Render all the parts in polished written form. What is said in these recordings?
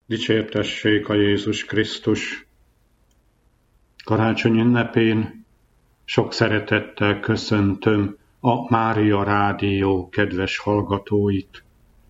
Dicsértessék a Jézus Krisztus! Karácsony ünnepén sok szeretettel köszöntöm a Mária Rádió kedves hallgatóit.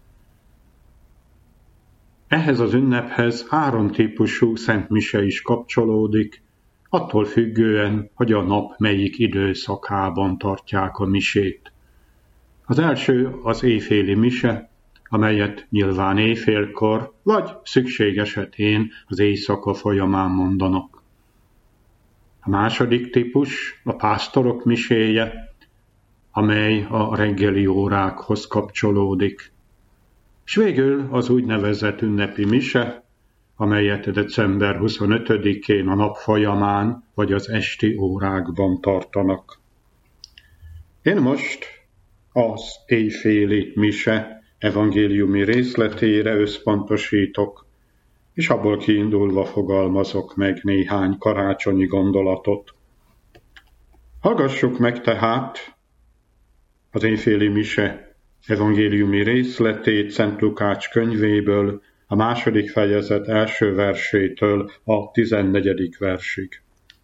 Ehhez az ünnephez 3 típusú szentmise is kapcsolódik, attól függően, hogy a nap melyik időszakában tartják a misét. Az első az éjféli mise, amelyet nyilván éjfélkor, vagy szükség esetén az éjszaka folyamán mondanak. A második típus a pásztorok miséje, amely a reggeli órákhoz kapcsolódik. És végül az úgynevezett ünnepi mise, amelyet december 25-én a nap folyamán vagy az esti órákban tartanak. Én most az éjféli mise evangéliumi részletére összpontosítok, és abból kiindulva fogalmazok meg néhány karácsonyi gondolatot. Hallgassuk meg tehát az éjféli mise evangéliumi részletét Szent Lukács könyvéből, a 2. fejezet első versétől a 14. versig.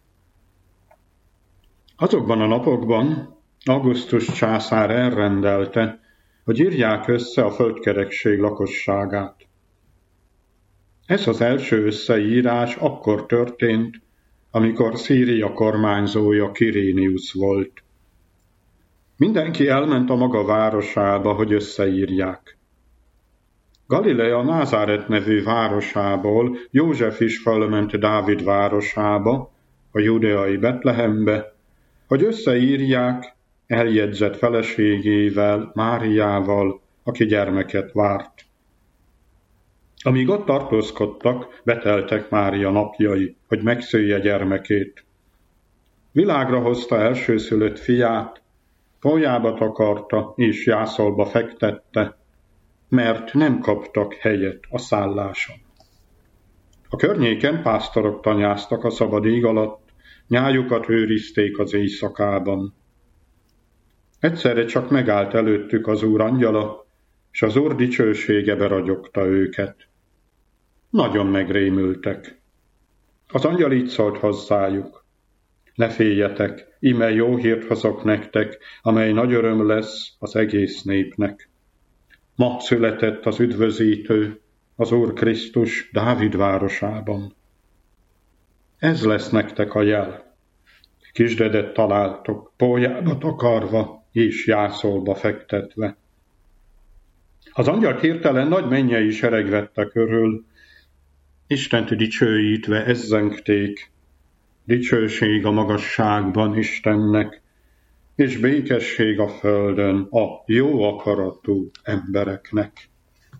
Azokban a napokban Augustus császár elrendelte, hogy írják össze a földkerekség lakosságát. Ez az első összeírás akkor történt, amikor Szíria kormányzója Kiréniusz volt. Mindenki elment a maga városába, hogy összeírják. Galilea Názáret nevű városából József is felment Dávid városába, a judeai Betlehembe, hogy összeírják eljegyzett feleségével, Máriával, aki gyermeket várt. Amíg ott tartózkodtak, beteltek Mária napjai, hogy megszülje gyermekét. Világra hozta elsőszülött fiát, folyába takarta és jászolba fektette, mert nem kaptak helyet a szálláson. A környéken pásztorok tanyáztak a szabad ég alatt, nyájukat őrizték az éjszakában. Egyszerre csak megállt előttük az Úr angyala, és az Úr dicsősége beragyogta őket. Nagyon megrémültek. Az angyal így szólt hozzájuk: ne féljetek, íme jó hírt hozok nektek, amely nagy öröm lesz az egész népnek. Ma született az üdvözítő, az Úr Krisztus Dávid városában. Ez lesz nektek a jel. Kisdedet találtok, pólyába takarva és jászolba fektetve. Az angyalt hirtelen nagy mennyei sereg vette körül, Istent dicsőítve ezzengték: dicsőség a magasságban Istennek, és békesség a földön a jó akaratú embereknek.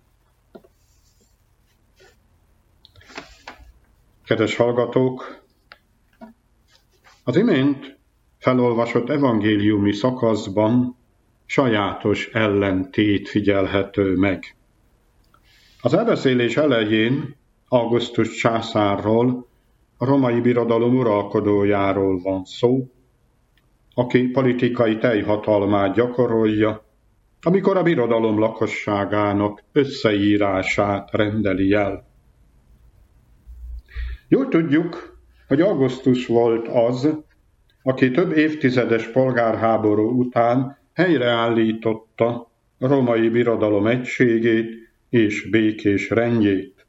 Kedves hallgatók! Az imént felolvasott evangéliumi szakaszban sajátos ellentét figyelhető meg. Az elbeszélés elején Augustus császárról, a római birodalom uralkodójáról van szó, aki politikai teljhatalmát gyakorolja, amikor a birodalom lakosságának összeírását rendeli el. Jól tudjuk, hogy Augustus volt az, aki több évtizedes polgárháború után helyreállította a római birodalom egységét és békés rendjét.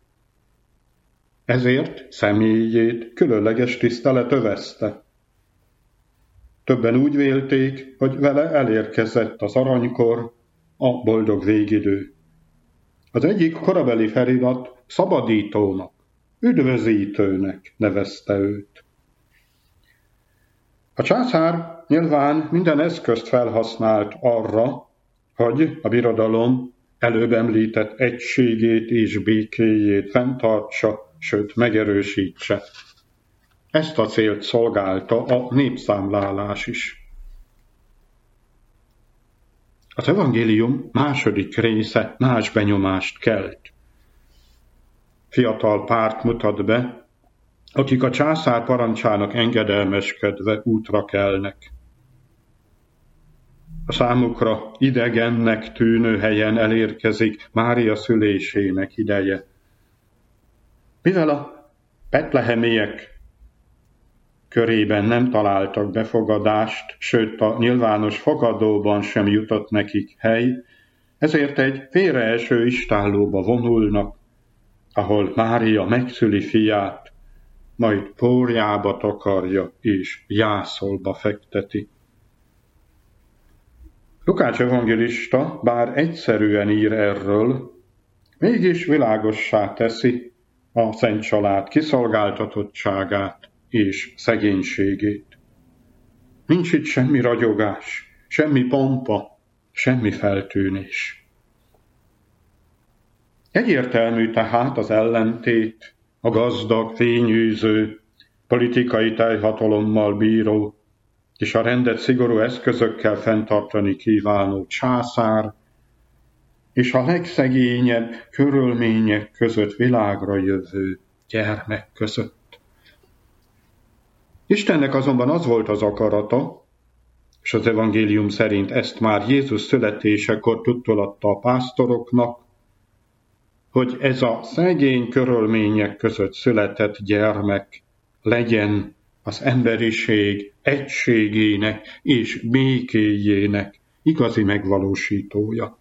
Ezért személyét különleges tisztelet övezte. Többen úgy vélték, hogy vele elérkezett az aranykor, a boldog végidő. Az egyik korabeli felirat szabadítónak, üdvözítőnek nevezte őt. A császár nyilván minden eszközt felhasznált arra, hogy a birodalom előbb említett egységét és békéjét fenntartsa, sőt megerősítse. Ezt a célt szolgálta a népszámlálás is. Az evangélium második része más benyomást kelt. Fiatal párt mutat be, akik a császár parancsának engedelmeskedve útra kelnek. A számukra idegennek tűnő helyen elérkezik Mária szülésének ideje. Mivel a betlehemiek körében nem találtak befogadást, sőt a nyilvános fogadóban sem jutott nekik hely, ezért egy félreeső istállóba vonulnak, ahol Mária megszüli fiát, majd pórjába takarja és jászolba fekteti. Lukács evangélista, bár egyszerűen ír erről, mégis világossá teszi a Szent Család kiszolgáltatottságát és szegénységét. Nincs itt semmi ragyogás, semmi pompa, semmi feltűnés. Egyértelmű tehát az ellentét, a gazdag, fényűző, politikai teljhatalommal bíró és a rendet szigorú eszközökkel fenntartani kívánó császár, és a legszegényebb körülmények között világra jövő gyermek között. Istennek azonban az volt az akarata, és az evangélium szerint ezt már Jézus születésekor tudtolatta a pásztoroknak, hogy ez a szegény körülmények között született gyermek legyen az emberiség egységének és békéjének igazi megvalósítója.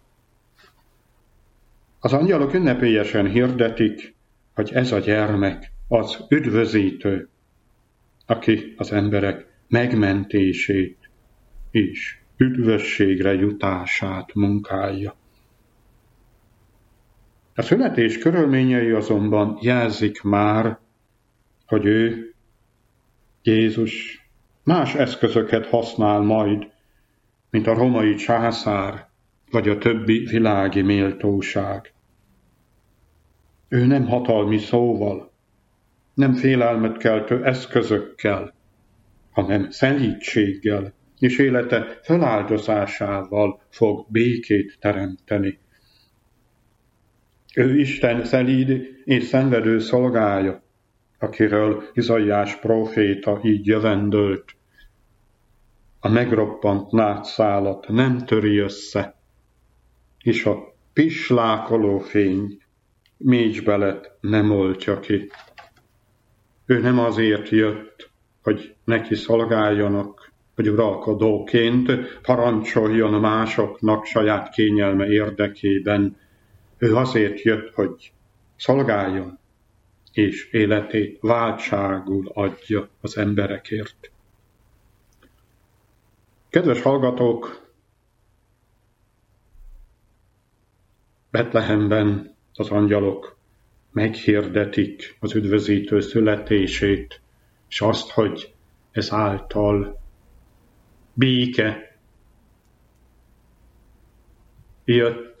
Az angyalok ünnepélyesen hirdetik, hogy ez a gyermek az üdvözítő, aki az emberek megmentését és üdvösségre jutását munkálja. A születés körülményei azonban jelzik már, hogy ő, Jézus, más eszközöket használ majd, mint a római császár vagy a többi világi méltóság. Ő nem hatalmi szóval, nem félelmet keltő eszközökkel, hanem szelídséggel és élete feláldozásával fog békét teremteni. Ő Isten szelíd és szenvedő szolgája, akiről Izaiás próféta így jövendölt. A megroppant nátszálat nem töri össze, és a pislákoló fény mécsbelet nem oltja ki. Ő nem azért jött, hogy neki szolgáljanak, hogy uralkodóként parancsoljon másoknak saját kényelme érdekében. Ő azért jött, hogy szolgáljon, és életét váltságul adja az emberekért. Kedves hallgatók, Betlehemben az angyalok meghirdetik az üdvözítő születését, és azt, hogy ezáltal béke jött,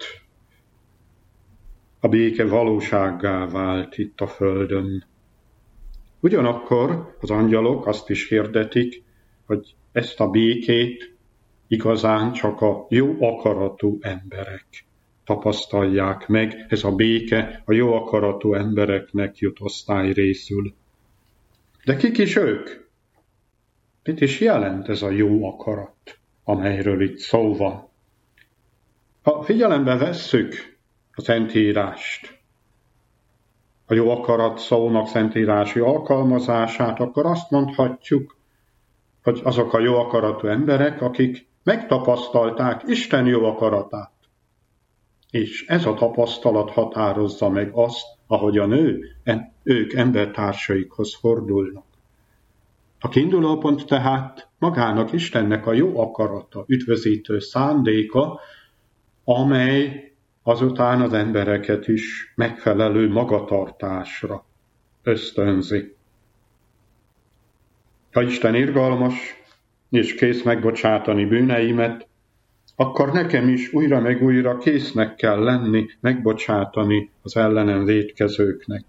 a béke valósággá vált itt a földön. Ugyanakkor az angyalok azt is hirdetik, hogy ezt a békét igazán csak a jó akaratú emberek tapasztalják meg, ez a béke a jó akaratú embereknek jut osztályrészül. De kik is ők? Mit is jelent ez a jó akarat, amelyről itt szó van? Ha figyelembe vesszük a Szentírást, a jó akarat szónak szentírási alkalmazását, akkor azt mondhatjuk, hogy azok a jó akaratú emberek, akik megtapasztalták Isten jó akaratát. És ez a tapasztalat határozza meg azt, ahogyan ők embertársaikhoz fordulnak. A kiindulópont tehát magának Istennek a jó akarata, üdvözítő szándéka, amely azután az embereket is megfelelő magatartásra ösztönzi. Ha Isten irgalmas és kész megbocsátani bűneimet, akkor nekem is újra meg újra késznek kell lenni megbocsátani az ellenem vétkezőknek.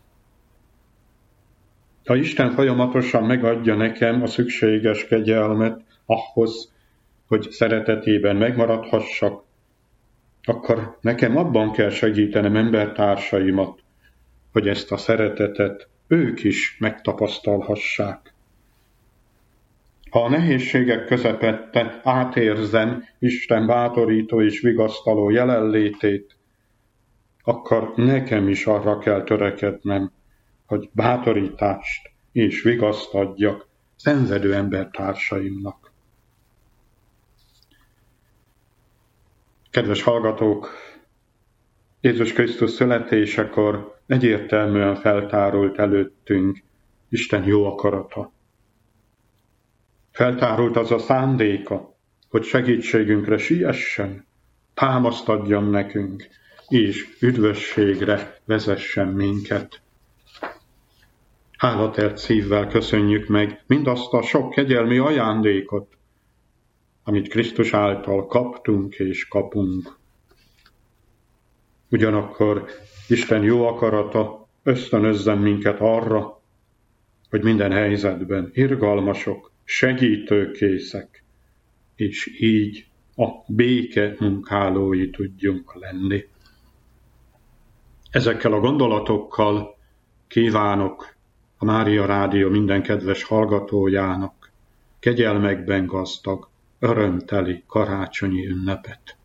Ha Isten folyamatosan megadja nekem a szükséges kegyelmet ahhoz, hogy szeretetében megmaradhassak, akkor nekem abban kell segítenem embertársaimat, hogy ezt a szeretetet ők is megtapasztalhassák. Ha a nehézségek közepette átérzem Isten bátorító és vigasztaló jelenlétét, akkor nekem is arra kell törekednem, hogy bátorítást és vigaszt adjak szenvedő embertársaimnak. Kedves hallgatók, Jézus Krisztus születésekor egyértelműen feltárult előttünk Isten jó akarata. Feltárult az a szándéka, hogy segítségünkre siessen, támaszt adjon nekünk, és üdvösségre vezessen minket. Hálatelt szívvel köszönjük meg mindazt a sok kegyelmi ajándékot, amit Krisztus által kaptunk és kapunk. Ugyanakkor Isten jó akarata ösztönözzen minket arra, hogy minden helyzetben irgalmasok, segítőkészek, és így a béke munkálói tudjunk lenni. Ezekkel a gondolatokkal kívánok a Mária Rádió minden kedves hallgatójának kegyelmekben gazdag, örömteli karácsonyi ünnepet.